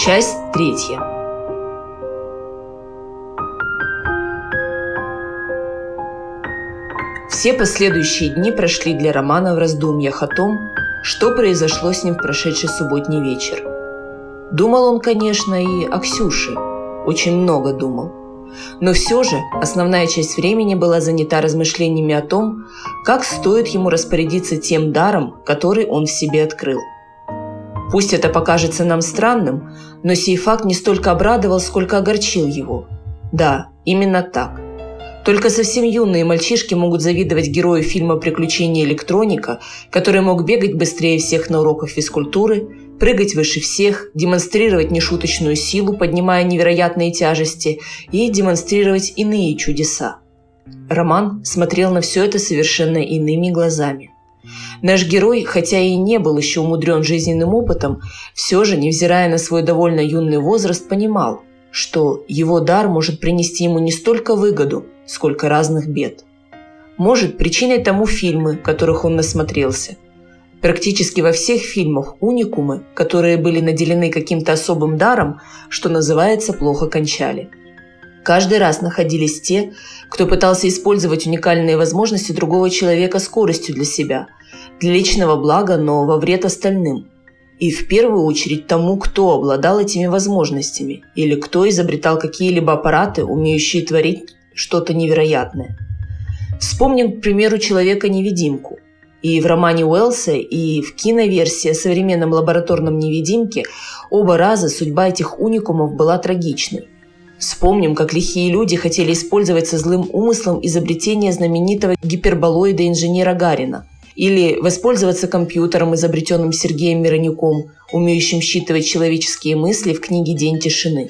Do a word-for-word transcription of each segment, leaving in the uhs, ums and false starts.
Часть третья. Все последующие дни прошли для Романа в раздумьях о том, что произошло с ним в прошедший субботний вечер. Думал он, конечно, и о Ксюше. Очень много думал. Но все же основная часть времени была занята размышлениями о том, как стоит ему распорядиться тем даром, который он в себе открыл. Пусть это покажется нам странным, но сей факт не столько обрадовал, сколько огорчил его. Да, именно так. Только совсем юные мальчишки могут завидовать герою фильма «Приключения электроника», который мог бегать быстрее всех на уроках физкультуры, прыгать выше всех, демонстрировать нешуточную силу, поднимая невероятные тяжести, и демонстрировать иные чудеса. Роман смотрел на все это совершенно иными глазами. Наш герой, хотя и не был еще умудрен жизненным опытом, все же, невзирая на свой довольно юный возраст, понимал, что его дар может принести ему не столько выгоду, сколько разных бед. Может, причиной тому фильмы, которых он насмотрелся. Практически во всех фильмах уникумы, которые были наделены каким-то особым даром, что называется, плохо кончали. Каждый раз находились те, кто пытался использовать уникальные возможности другого человека скоростью для себя, для личного блага, но во вред остальным. И в первую очередь тому, кто обладал этими возможностями, или кто изобретал какие-либо аппараты, умеющие творить что-то невероятное. Вспомним, к примеру, Человека-невидимку. И в романе Уэллса, и в киноверсии о современном лабораторном невидимке оба раза судьба этих уникумов была трагичной. Вспомним, как лихие люди хотели использовать со злым умыслом изобретение знаменитого гиперболоида инженера Гарина, или воспользоваться компьютером, изобретенным Сергеем Миронюком, умеющим считывать человеческие мысли в книге «День тишины».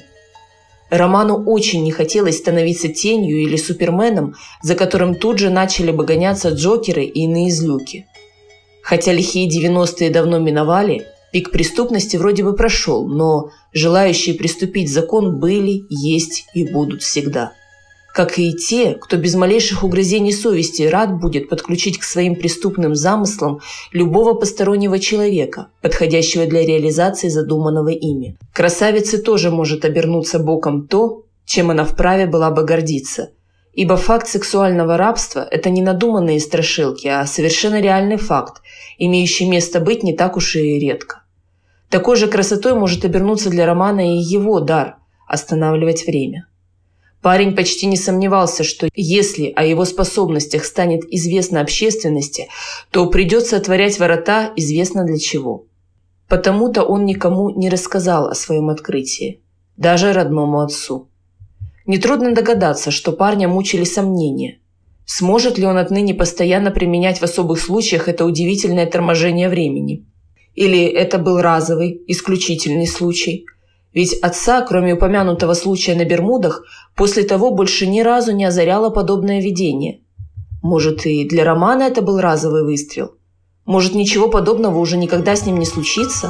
Роману очень не хотелось становиться тенью или суперменом, за которым тут же начали бы гоняться Джокеры и иные злюки. Хотя лихие девяностые давно миновали, пик преступности вроде бы прошел, но желающие приступить закон были, есть и будут всегда. Как и те, кто без малейших угрызений совести рад будет подключить к своим преступным замыслам любого постороннего человека, подходящего для реализации задуманного ими. Красавице тоже может обернуться боком то, чем она вправе была бы гордиться. Ибо факт сексуального рабства – это не надуманные страшилки, а совершенно реальный факт, имеющий место быть не так уж и редко. Такой же красотой может обернуться для Романа и его дар – останавливать время. Парень почти не сомневался, что если о его способностях станет известно общественности, то придется отворять ворота известно для чего. Потому-то он никому не рассказал о своем открытии, даже родному отцу. Нетрудно догадаться, что парня мучили сомнения. Сможет ли он отныне постоянно применять в особых случаях это удивительное торможение времени? Или это был разовый, исключительный случай? Ведь отца, кроме упомянутого случая на Бермудах, после того больше ни разу не озаряло подобное видение. Может, и для Романа это был разовый выстрел? Может, ничего подобного уже никогда с ним не случится?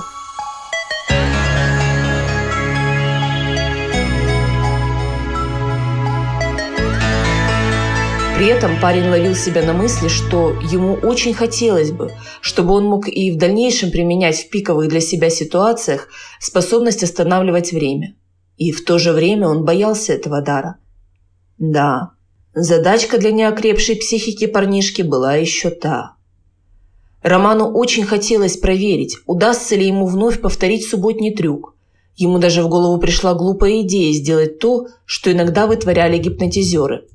При этом парень ловил себя на мысли, что ему очень хотелось бы, чтобы он мог и в дальнейшем применять в пиковых для себя ситуациях способность останавливать время. И в то же время он боялся этого дара. Да, задачка для неокрепшей психики парнишки была еще та. Роману очень хотелось проверить, удастся ли ему вновь повторить субботний трюк. Ему даже в голову пришла глупая идея сделать то, что иногда вытворяли гипнотизеры.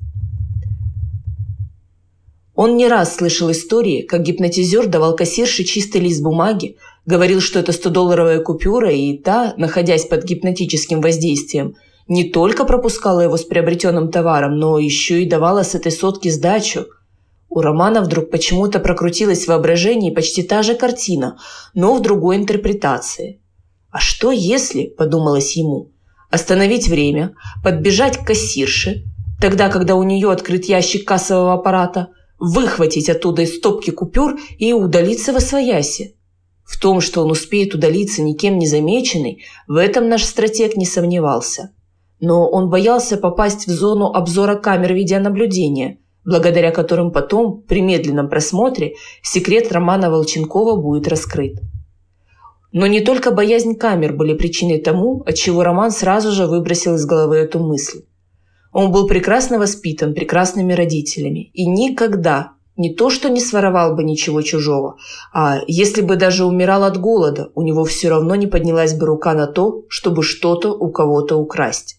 Он не раз слышал истории, как гипнотизер давал кассирше чистый лист бумаги, говорил, что это стодолларовая купюра, и та, находясь под гипнотическим воздействием, не только пропускала его с приобретенным товаром, но еще и давала с этой сотки сдачу. У Романа вдруг почему-то прокрутилась в воображении почти та же картина, но в другой интерпретации. «А что если, — подумалось ему, — остановить время, подбежать к кассирше, тогда, когда у нее открыт ящик кассового аппарата, выхватить оттуда из стопки купюр и удалиться восвояси? В том, что он успеет удалиться никем не замеченный, в этом наш стратег не сомневался. Но он боялся попасть в зону обзора камер видеонаблюдения, благодаря которым потом, при медленном просмотре, секрет Романа Волченкова будет раскрыт. Но не только боязнь камер были причиной тому, отчего Роман сразу же выбросил из головы эту мысль. Он был прекрасно воспитан прекрасными родителями и никогда не то что не своровал бы ничего чужого, а если бы даже умирал от голода, у него все равно не поднялась бы рука на то, чтобы что-то у кого-то украсть.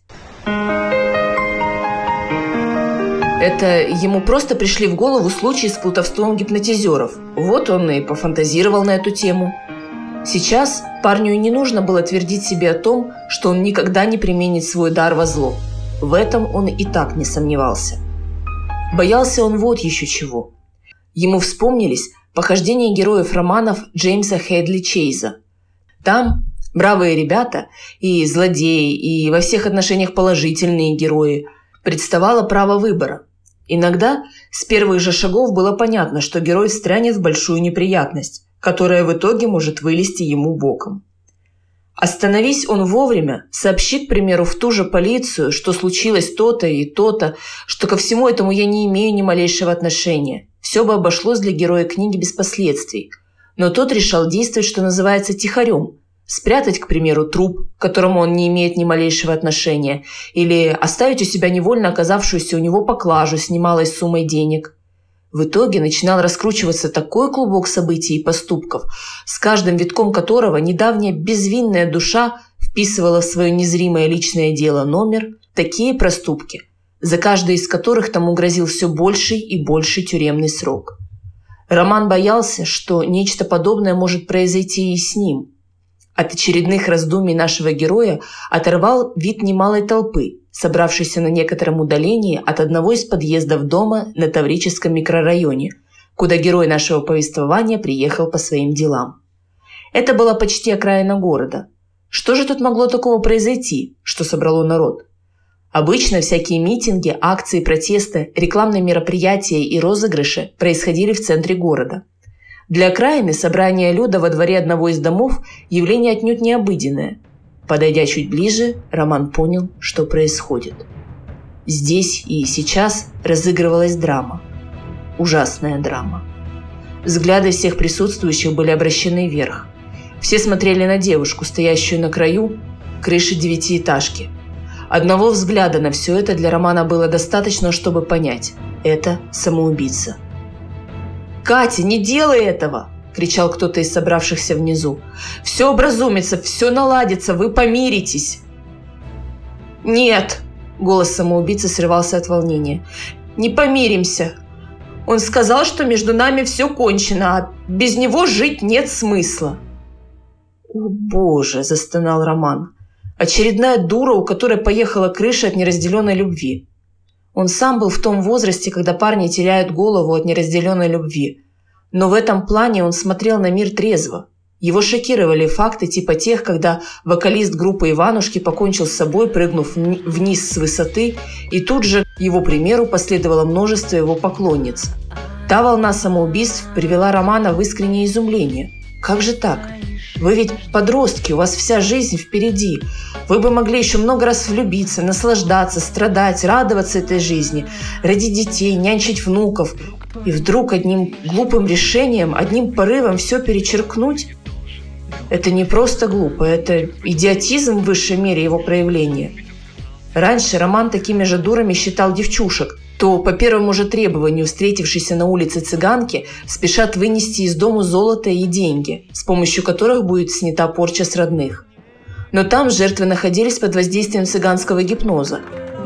Это ему просто пришли в голову случаи с плутовством гипнотизеров. Вот он и пофантазировал на эту тему. Сейчас парню и не нужно было твердить себе о том, что он никогда не применит свой дар во зло. В этом он и так не сомневался. Боялся он вот еще чего. Ему вспомнились похождения героев романов Джеймса Хедли Чейза. Там бравые ребята, и злодеи, и во всех отношениях положительные герои, представало право выбора. Иногда с первых же шагов было понятно, что герой встрянет в большую неприятность, которая в итоге может вылезти ему боком. Остановись он вовремя, сообщи, к примеру, в ту же полицию, что случилось то-то и то-то, что ко всему этому я не имею ни малейшего отношения. Все бы обошлось для героя книги без последствий. Но тот решал действовать, что называется, тихорем. Спрятать, к примеру, труп, к которому он не имеет ни малейшего отношения, или оставить у себя невольно оказавшуюся у него поклажу с немалой суммой денег. В итоге начинал раскручиваться такой клубок событий и поступков, с каждым витком которого недавняя безвинная душа вписывала в свое незримое личное дело номер, такие проступки, за каждый из которых тому грозил все больший и больший тюремный срок. Роман боялся, что нечто подобное может произойти и с ним. От очередных раздумий нашего героя оторвал вид немалой толпы, собравшейся на некотором удалении от одного из подъездов дома на Таврическом микрорайоне, куда герой нашего повествования приехал по своим делам. Это была почти окраина города. Что же тут могло такого произойти, что собрало народ? Обычно всякие митинги, акции протеста, рекламные мероприятия и розыгрыши происходили в центре города. Для окраины собрание люда во дворе одного из домов – явление отнюдь не обыденное. Подойдя чуть ближе, Роман понял, что происходит. Здесь и сейчас разыгрывалась драма. Ужасная драма. Взгляды всех присутствующих были обращены вверх. Все смотрели на девушку, стоящую на краю крыши девятиэтажки. Одного взгляда на все это для Романа было достаточно, чтобы понять – это самоубийца. «Катя, не делай этого!» – кричал кто-то из собравшихся внизу. «Все образумится, все наладится, вы помиритесь!» «Нет!» – голос самоубийцы срывался от волнения. «Не помиримся! Он сказал, что между нами все кончено, а без него жить нет смысла!» «О, Боже!» – застонал Роман. «Очередная дура, у которой поехала крыша от неразделенной любви!» Он сам был в том возрасте, когда парни теряют голову от неразделенной любви. Но в этом плане он смотрел на мир трезво. Его шокировали факты типа тех, когда вокалист группы Иванушки покончил с собой, прыгнув вниз с высоты, и тут же, его примеру, последовало множество его поклонниц. Та волна самоубийств привела Романа в искреннее изумление. Как же так? Вы ведь подростки, у вас вся жизнь впереди. Вы бы могли еще много раз влюбиться, наслаждаться, страдать, радоваться этой жизни, родить детей, нянчить внуков. И вдруг одним глупым решением, одним порывом все перечеркнуть? Это не просто глупо, это идиотизм в высшей мере его проявления. Раньше Роман такими же дурами считал девчушек, то по первому же требованию встретившейся на улице цыганки спешат вынести из дому золото и деньги, с помощью которых будет снята порча с родных. Но там жертвы находились под воздействием цыганского гипноза.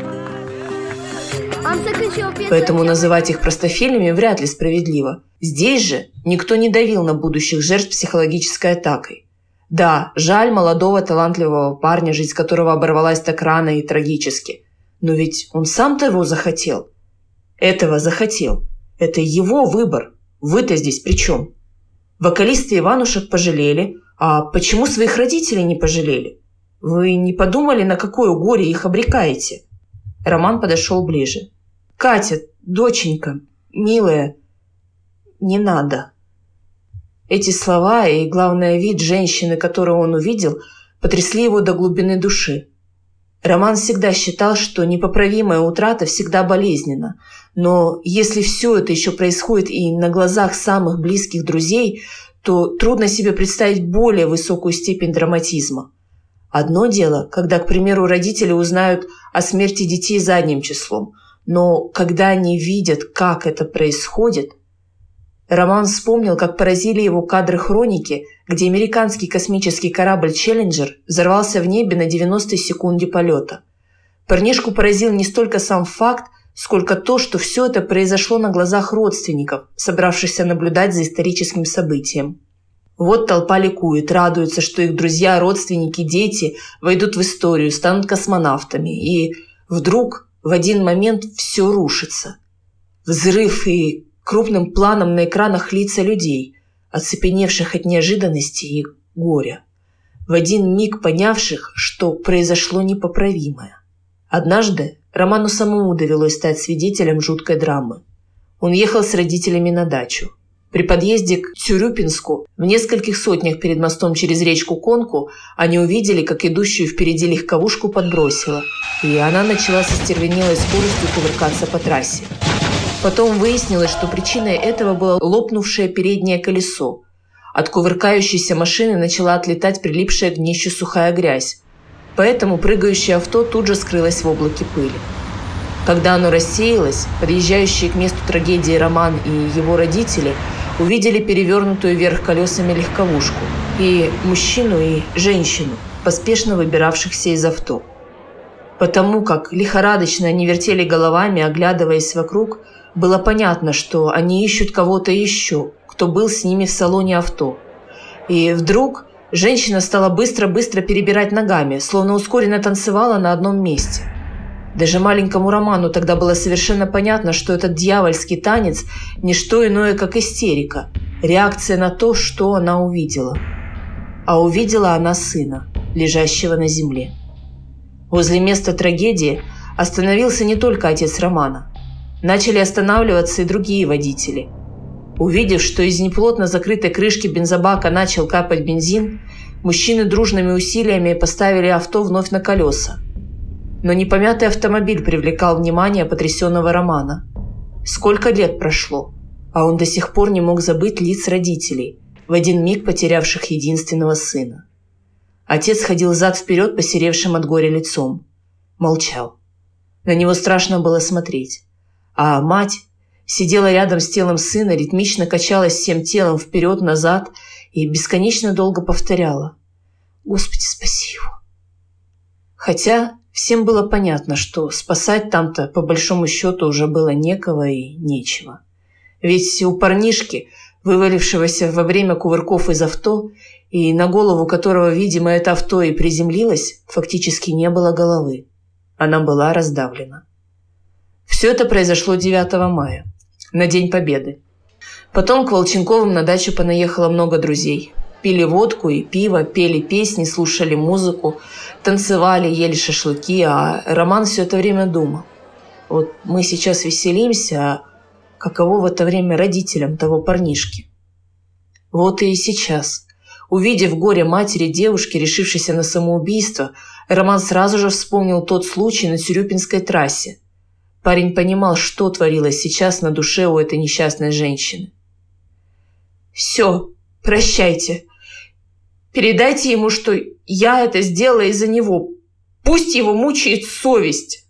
Поэтому называть их простофилями вряд ли справедливо. Здесь же никто не давил на будущих жертв психологической атакой. Да, жаль молодого талантливого парня, жизнь которого оборвалась так рано и трагически. Но ведь он сам того захотел. Этого захотел. Это его выбор. Вы-то здесь при чем? Вокалисты Иванушек пожалели. А почему своих родителей не пожалели? Вы не подумали, на какое горе их обрекаете? Роман подошел ближе. «Катя, доченька, милая, не надо». Эти слова и, главное, вид женщины, которую он увидел, потрясли его до глубины души. Роман всегда считал, что непоправимая утрата всегда болезненна. Но если все это еще происходит и на глазах самых близких друзей, то трудно себе представить более высокую степень драматизма. Одно дело, когда, к примеру, родители узнают о смерти детей задним числом, но когда они видят, как это происходит... Роман вспомнил, как поразили его кадры хроники, где американский космический корабль «Челленджер» взорвался в небе на девяностой секунде полета. Парнишку поразил не столько сам факт, сколько то, что все это произошло на глазах родственников, собравшихся наблюдать за историческим событием. Вот толпа ликует, радуется, что их друзья, родственники, дети войдут в историю, станут космонавтами. И вдруг в один момент все рушится. Взрыв и крупным планом на экранах лица людей, оцепеневших от неожиданности и горя, в один миг понявших, что произошло непоправимое. Однажды Роману самому довелось стать свидетелем жуткой драмы. Он ехал с родителями на дачу. При подъезде к Тюрюпинску, в нескольких сотнях перед мостом через речку Конку, они увидели, как идущую впереди легковушку подбросило, и она начала со стервенелой скоростью кувыркаться по трассе. Потом выяснилось, что причиной этого было лопнувшее переднее колесо. От кувыркающейся машины начала отлетать прилипшая к днищу сухая грязь. Поэтому прыгающее авто тут же скрылось в облаке пыли. Когда оно рассеялось, подъезжающие к месту трагедии Роман и его родители увидели перевернутую вверх колесами легковушку и мужчину и женщину, поспешно выбиравшихся из авто. Потому как лихорадочно они вертели головами, оглядываясь вокруг, было понятно, что они ищут кого-то еще, кто был с ними в салоне авто. И вдруг женщина стала быстро-быстро перебирать ногами, словно ускоренно танцевала на одном месте. Даже маленькому Роману тогда было совершенно понятно, что этот дьявольский танец – не что иное, как истерика, реакция на то, что она увидела. А увидела она сына, лежащего на земле. Возле места трагедии остановился не только отец Романа. Начали останавливаться и другие водители. Увидев, что из неплотно закрытой крышки бензобака начал капать бензин, мужчины дружными усилиями поставили авто вновь на колеса. Но непомятый автомобиль привлекал внимание потрясенного Романа. Сколько лет прошло, а он до сих пор не мог забыть лиц родителей, в один миг потерявших единственного сына. Отец ходил взад-вперед посеревшим от горя лицом. Молчал. На него страшно было смотреть. А мать сидела рядом с телом сына, ритмично качалась всем телом вперед-назад и бесконечно долго повторяла: «Господи, спаси его». Хотя всем было понятно, что спасать там-то по большому счету уже было некого и нечего. Ведь у парнишки, вывалившегося во время кувырков из авто, и на голову которого, видимо, это авто и приземлилось, фактически не было головы. Она была раздавлена. Все это произошло девятого мая, на День Победы. Потом к Волченковым на дачу понаехало много друзей. Пили водку и пиво, пели песни, слушали музыку, танцевали, ели шашлыки, а Роман все это время думал: вот мы сейчас веселимся, а каково в это время родителям того парнишки? Вот и сейчас, увидев горе матери девушки, решившейся на самоубийство, Роман сразу же вспомнил тот случай на Тюрюпинской трассе. Парень понимал, что творилось сейчас на душе у этой несчастной женщины. «Все, прощайте. Передайте ему, что я это сделала из-за него. Пусть его мучает совесть».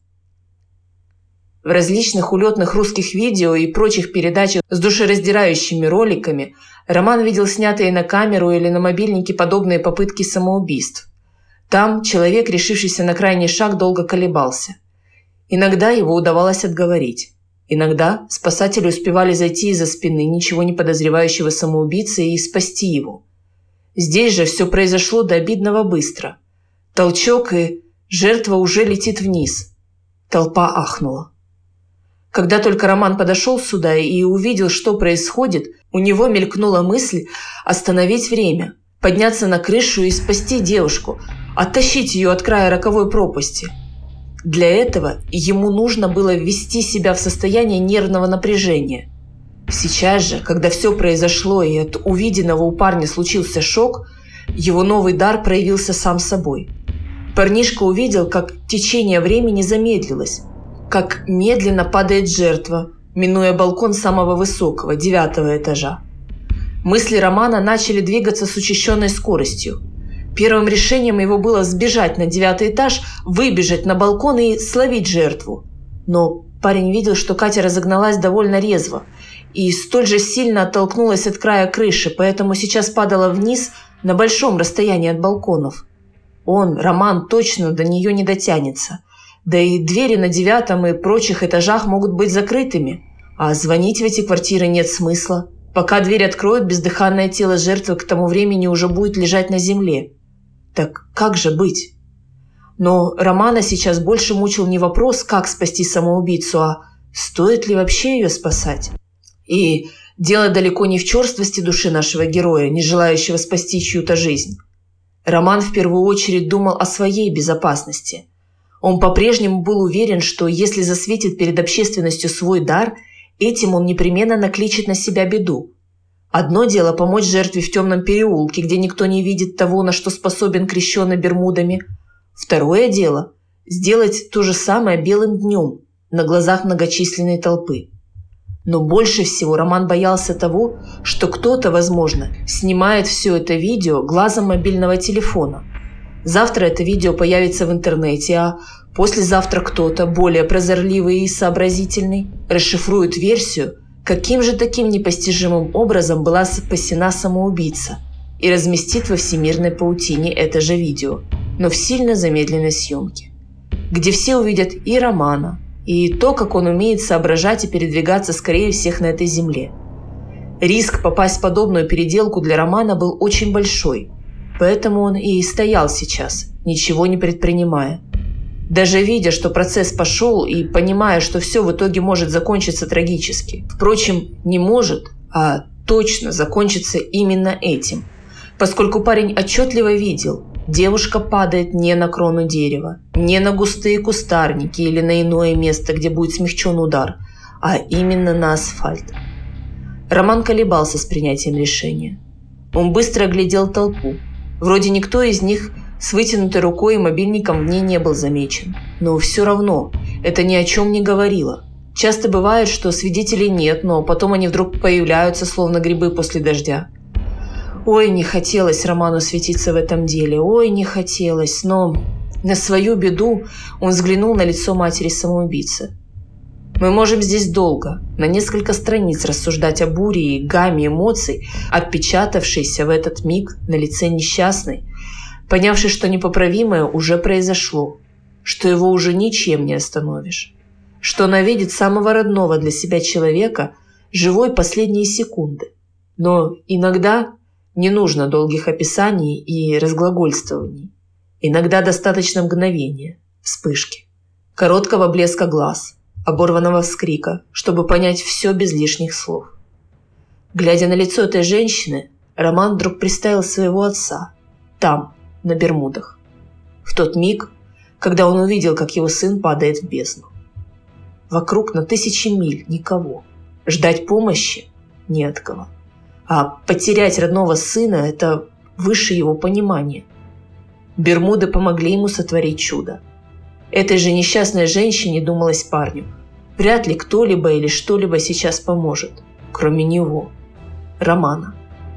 В различных улетных русских видео и прочих передачах с душераздирающими роликами Роман видел снятые на камеру или на мобильнике подобные попытки самоубийств. Там человек, решившийся на крайний шаг, долго колебался. Иногда его удавалось отговорить. Иногда спасатели успевали зайти из-за спины ничего не подозревающего самоубийцы и спасти его. Здесь же все произошло до обидного быстро. Толчок, и жертва уже летит вниз. Толпа ахнула. Когда только Роман подошел сюда и увидел, что происходит, у него мелькнула мысль остановить время, подняться на крышу и спасти девушку, оттащить ее от края роковой пропасти. Для этого ему нужно было ввести себя в состояние нервного напряжения. Сейчас же, когда все произошло и от увиденного у парня случился шок, его новый дар проявился сам собой. Парнишка увидел, как течение времени замедлилось, как медленно падает жертва, минуя балкон самого высокого, девятого этажа. Мысли Романа начали двигаться с учащенной скоростью. Первым решением его было сбежать на девятый этаж, выбежать на балкон и словить жертву. Но парень видел, что Катя разогналась довольно резво и столь же сильно оттолкнулась от края крыши, поэтому сейчас падала вниз на большом расстоянии от балконов. Он, Роман, точно до нее не дотянется. Да и двери на девятом и прочих этажах могут быть закрытыми, а звонить в эти квартиры нет смысла. Пока дверь откроют, бездыханное тело жертвы к тому времени уже будет лежать на земле. Так как же быть? Но Романа сейчас больше мучил не вопрос, как спасти самоубийцу, а стоит ли вообще ее спасать. И дело далеко не в черствости души нашего героя, не желающего спасти чью-то жизнь. Роман в первую очередь думал о своей безопасности. Он по-прежнему был уверен, что если засветит перед общественностью свой дар, этим он непременно накличет на себя беду. Одно дело помочь жертве в темном переулке, где никто не видит того, на что способен крещеный Бермудами. Второе дело – сделать то же самое белым днем, на глазах многочисленной толпы. Но больше всего Роман боялся того, что кто-то, возможно, снимает все это видео глазом мобильного телефона. Завтра это видео появится в интернете, а послезавтра кто-то, более прозорливый и сообразительный, расшифрует версию, каким же таким непостижимым образом была спасена самоубийца, и разместит во всемирной паутине это же видео, но в сильно замедленной съемке, где все увидят и Романа, и то, как он умеет соображать и передвигаться скорее всех на этой земле. Риск попасть в подобную переделку для Романа был очень большой, поэтому он и стоял сейчас, ничего не предпринимая. Даже видя, что процесс пошел, и понимая, что все в итоге может закончиться трагически. Впрочем, не может, а точно закончится именно этим, поскольку парень отчетливо видел, девушка падает не на крону дерева, не на густые кустарники или на иное место, где будет смягчен удар, а именно на асфальт. Роман колебался с принятием решения. Он быстро оглядел толпу. Вроде никто из них с вытянутой рукой и мобильником в ней не был замечен. Но все равно это ни о чем не говорило. Часто бывает, что свидетелей нет, но потом они вдруг появляются, словно грибы после дождя. Ой, не хотелось Роману светиться в этом деле, ой, не хотелось, но на свою беду он взглянул на лицо матери-самоубийцы. Мы можем здесь долго, на несколько страниц рассуждать о буре и гамме эмоций, отпечатавшейся в этот миг на лице несчастной, понявшей, что непоправимое уже произошло, что его уже ничем не остановишь, что она видит самого родного для себя человека живой последние секунды. Но иногда не нужно долгих описаний и разглагольствований. Иногда достаточно мгновения, вспышки, короткого блеска глаз, оборванного вскрика, чтобы понять все без лишних слов. Глядя на лицо этой женщины, Роман вдруг представил своего отца, там, на Бермудах, в тот миг, когда он увидел, как его сын падает в бездну. Вокруг на тысячи миль никого, ждать помощи не от кого. А потерять родного сына – это выше его понимания. Бермуды помогли ему сотворить чудо. Этой же несчастной женщине думалось парню. Вряд ли кто-либо или что-либо сейчас поможет, кроме него, Романа.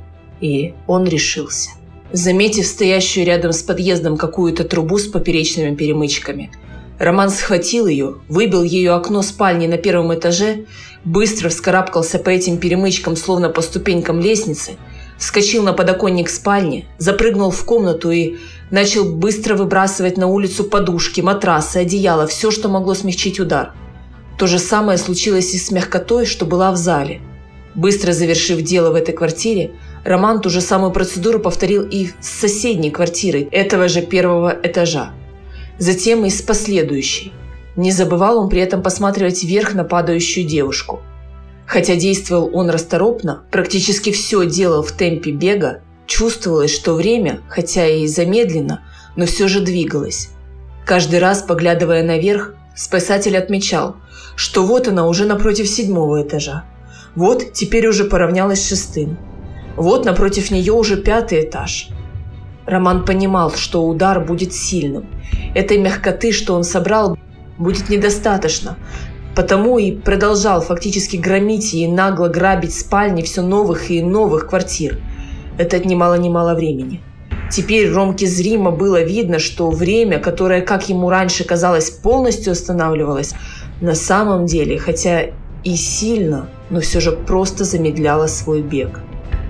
И он решился. Заметив стоящую рядом с подъездом какую-то трубу с поперечными перемычками, Роман схватил ее, выбил ею окно спальни на первом этаже, быстро вскарабкался по этим перемычкам, словно по ступенькам лестницы, вскочил на подоконник спальни, запрыгнул в комнату и начал быстро выбрасывать на улицу подушки, матрасы, одеяла, все, что могло смягчить удар. То же самое случилось и с мягкотой, что была в зале. Быстро завершив дело в этой квартире, Роман ту же самую процедуру повторил и с соседней квартирой этого же первого этажа. Затем и с последующей. Не забывал он при этом посматривать вверх на падающую девушку. Хотя действовал он расторопно, практически все делал в темпе бега, чувствовалось, что время, хотя и замедленно, но все же двигалось. Каждый раз, поглядывая наверх, спасатель отмечал, что вот она уже напротив седьмого этажа. Вот теперь уже поравнялась с шестым. Вот напротив нее уже пятый этаж. Роман понимал, что удар будет сильным. Этой мягкоты, что он собрал, будет недостаточно. Потому и продолжал фактически громить и нагло грабить спальни все новых и новых квартир. Это отнимало немало времени. Теперь Ромке зримо было видно, что время, которое, как ему раньше казалось, полностью останавливалось, на самом деле, хотя и сильно, но все же просто замедляло свой бег.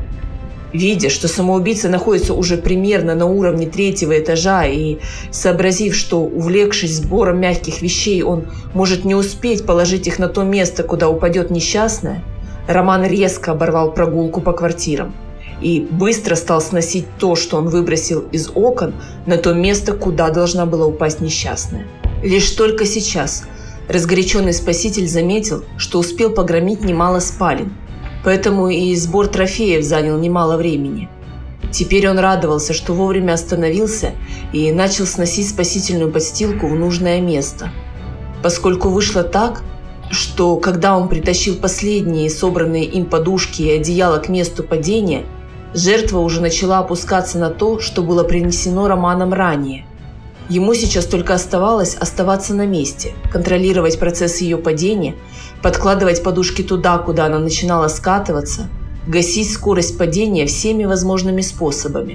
Видя, что самоубийца находится уже примерно на уровне третьего этажа и сообразив, что, увлекшись сбором мягких вещей, он может не успеть положить их на то место, куда упадет несчастная, Роман резко оборвал прогулку по квартирам и быстро стал сносить то, что он выбросил из окон, на то место, куда должна была упасть несчастная. Лишь только сейчас разгоряченный спаситель заметил, что успел погромить немало спален, поэтому и сбор трофеев занял немало времени. Теперь он радовался, что вовремя остановился и начал сносить спасительную подстилку в нужное место. Поскольку вышло так, что когда он притащил последние собранные им подушки и одеяло к месту падения, жертва уже начала опускаться на то, что было принесено Романом ранее. Ему сейчас только оставалось оставаться на месте, контролировать процесс ее падения, подкладывать подушки туда, куда она начинала скатываться, гасить скорость падения всеми возможными способами.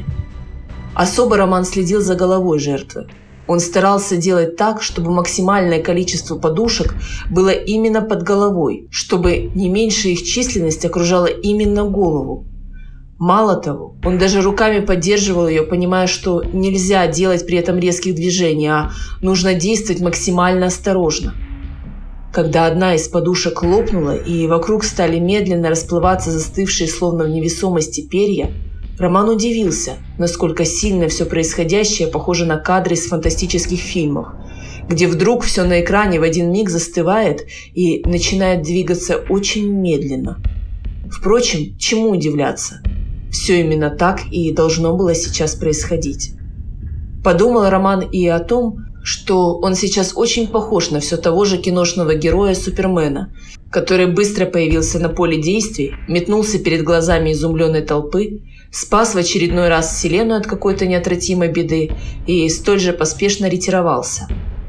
Особо Роман следил за головой жертвы. Он старался делать так, чтобы максимальное количество подушек было именно под головой, чтобы не меньшая их численность окружала именно голову. Мало того, он даже руками поддерживал ее, понимая, что нельзя делать при этом резких движений, а нужно действовать максимально осторожно. Когда одна из подушек лопнула и вокруг стали медленно расплываться застывшие словно в невесомости перья, Роман удивился, насколько сильно все происходящее похоже на кадры из фантастических фильмов, где вдруг все на экране в один миг застывает и начинает двигаться очень медленно. Впрочем, чему удивляться? Все именно так и должно было сейчас происходить. Подумал Роман и о том, что он сейчас очень похож на все того же киношного героя Супермена, который быстро появился на поле действий, метнулся перед глазами изумленной толпы, спас в очередной раз вселенную от какой-то неотвратимой беды и столь же поспешно ретировался.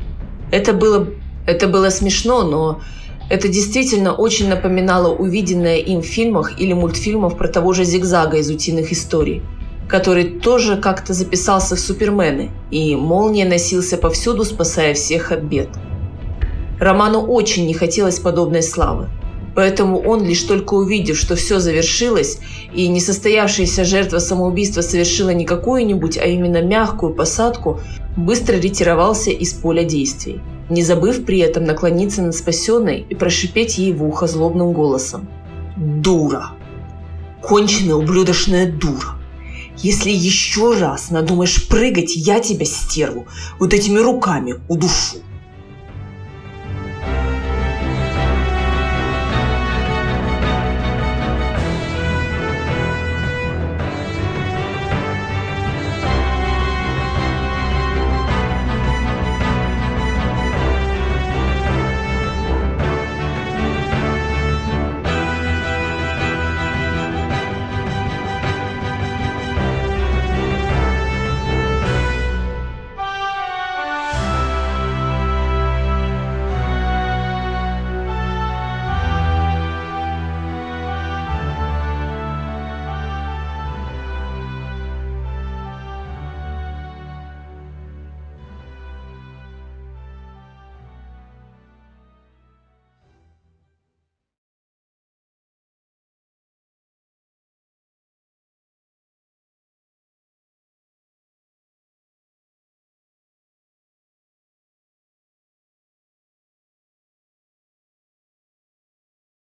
Это было, это было смешно, но это действительно очень напоминало увиденное им в фильмах или мультфильмах про того же Зигзага из «Утиных историй», который тоже как-то записался в Супермены, и молния носился повсюду, спасая всех от бед. Роману очень не хотелось подобной славы, поэтому он, лишь только увидев, что все завершилось, и несостоявшаяся жертва самоубийства совершила не какую-нибудь, а именно мягкую посадку, быстро ретировался из поля действий, не забыв при этом наклониться над спасенной и прошипеть ей в ухо злобным голосом: «Дура! Конченая ублюдочная дура! Если еще раз надумаешь прыгать, я тебя, стерву, вот этими руками удушу!»